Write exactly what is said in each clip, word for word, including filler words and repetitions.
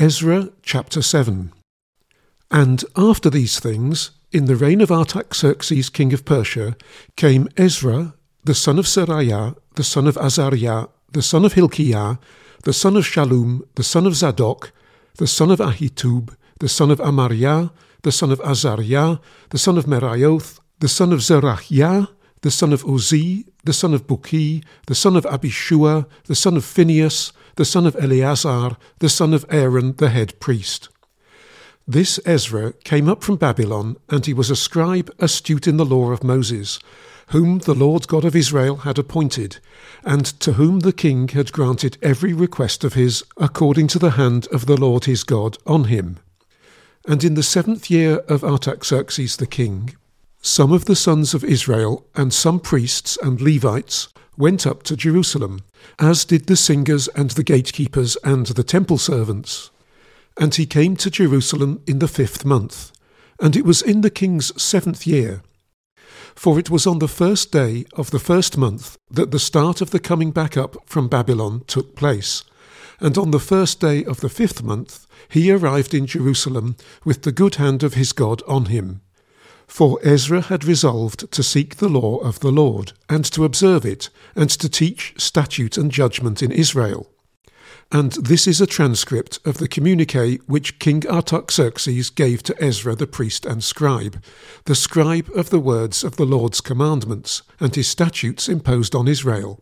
Ezra chapter seven. And after these things, in the reign of Artaxerxes king of Persia, came Ezra, the son of Seraiah, the son of Azariah, the son of Hilkiah, the son of Shallum, the son of Zadok, the son of Ahitub, the son of Amariah, the son of Azariah, the son of Meraioth, the son of Zerahiah, the son of Uzzi, the son of Buki, the son of Abishua, the son of Phinehas, the son of Eleazar, the son of Aaron the head priest. This Ezra came up from Babylon, and he was a scribe astute in the law of Moses, whom the Lord God of Israel had appointed, and to whom the king had granted every request of his, according to the hand of the Lord his God on him. And in the seventh year of Artaxerxes the king, some of the sons of Israel and some priests and Levites went up to Jerusalem, as did the singers and the gatekeepers and the temple servants. And he came to Jerusalem in the fifth month, and it was in the king's seventh year. For it was on the first day of the first month that the start of the coming back up from Babylon took place, and on the first day of the fifth month he arrived in Jerusalem with the good hand of his God on him. For Ezra had resolved to seek the law of the Lord, and to observe it, and to teach statute and judgment in Israel. And this is a transcript of the communique which King Artaxerxes gave to Ezra the priest and scribe, the scribe of the words of the Lord's commandments, and his statutes imposed on Israel.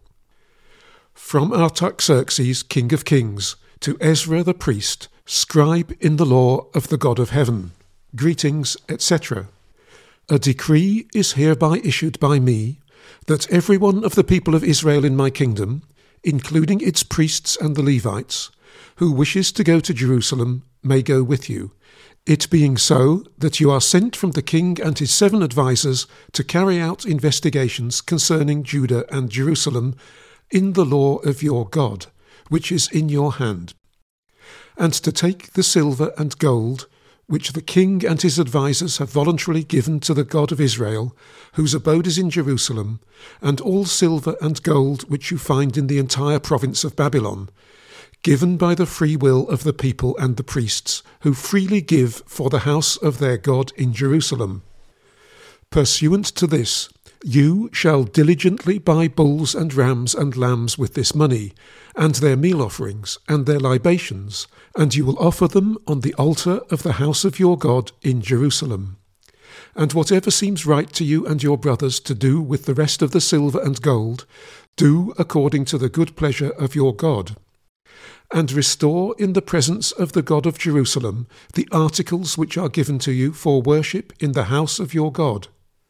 From Artaxerxes, king of kings, to Ezra the priest, scribe in the law of the God of heaven, greetings, et cetera. A decree is hereby issued by me, that every one of the people of Israel in my kingdom, including its priests and the Levites, who wishes to go to Jerusalem, may go with you, it being so that you are sent from the king and his seven advisers to carry out investigations concerning Judah and Jerusalem in the law of your God, which is in your hand, and to take the silver and gold which the king and his advisers have voluntarily given to the God of Israel, whose abode is in Jerusalem, and all silver and gold which you find in the entire province of Babylon, given by the free will of the people and the priests, who freely give for the house of their God in Jerusalem. Pursuant to this, you shall diligently buy bulls and rams and lambs with this money, and their meal offerings, and their libations, and you will offer them on the altar of the house of your God in Jerusalem. And whatever seems right to you and your brothers to do with the rest of the silver and gold, do according to the good pleasure of your God. And restore in the presence of the God of Jerusalem the articles which are given to you for worship in the house of your God.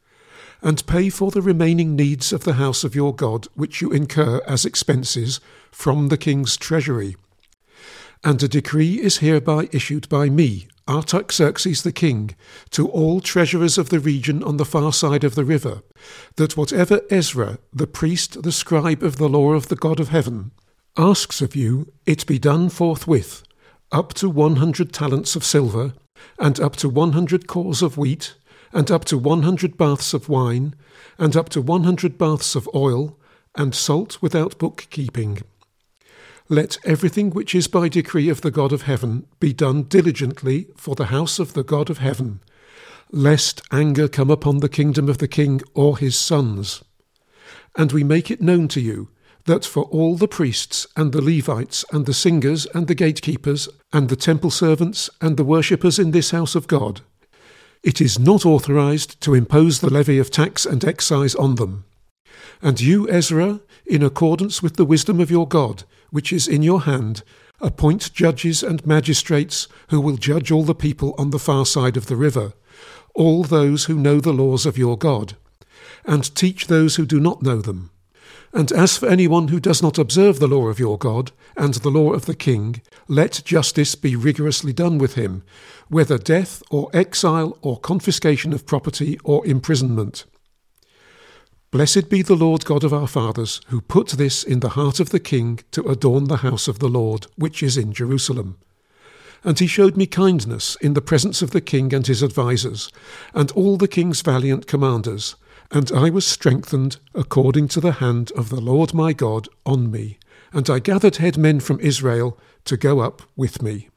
And pay for the remaining needs of the house of your God, which you incur as expenses from the king's treasury. And a decree is hereby issued by me, Artaxerxes the king, to all treasurers of the region on the far side of the river, that whatever Ezra, the priest, the scribe of the law of the God of heaven, asks of you, it be done forthwith, up to one hundred talents of silver, and up to one hundred cors of wheat, and up to one hundred baths of wine, and up to one hundred baths of oil, and salt without bookkeeping. Let everything which is by decree of the God of heaven be done diligently for the house of the God of heaven, lest anger come upon the kingdom of the king or his sons. And we make it known to you, that for all the priests and the Levites and the singers and the gatekeepers and the temple servants and the worshippers in this house of God, it is not authorized to impose the levy of tax and excise on them. And you, Ezra, in accordance with the wisdom of your God, which is in your hand, appoint judges and magistrates who will judge all the people on the far side of the river, all those who know the laws of your God, and teach those who do not know them. And as for anyone who does not observe the law of your God, and the law of the king, let justice be rigorously done with him, whether death or exile or confiscation of property or imprisonment. Blessed be the Lord God of our fathers, who put this in the heart of the king to adorn the house of the Lord, which is in Jerusalem. And he showed me kindness in the presence of the king and his advisers, and all the king's valiant commanders, and I was strengthened according to the hand of the Lord my God on me, and I gathered head men from Israel to go up with me.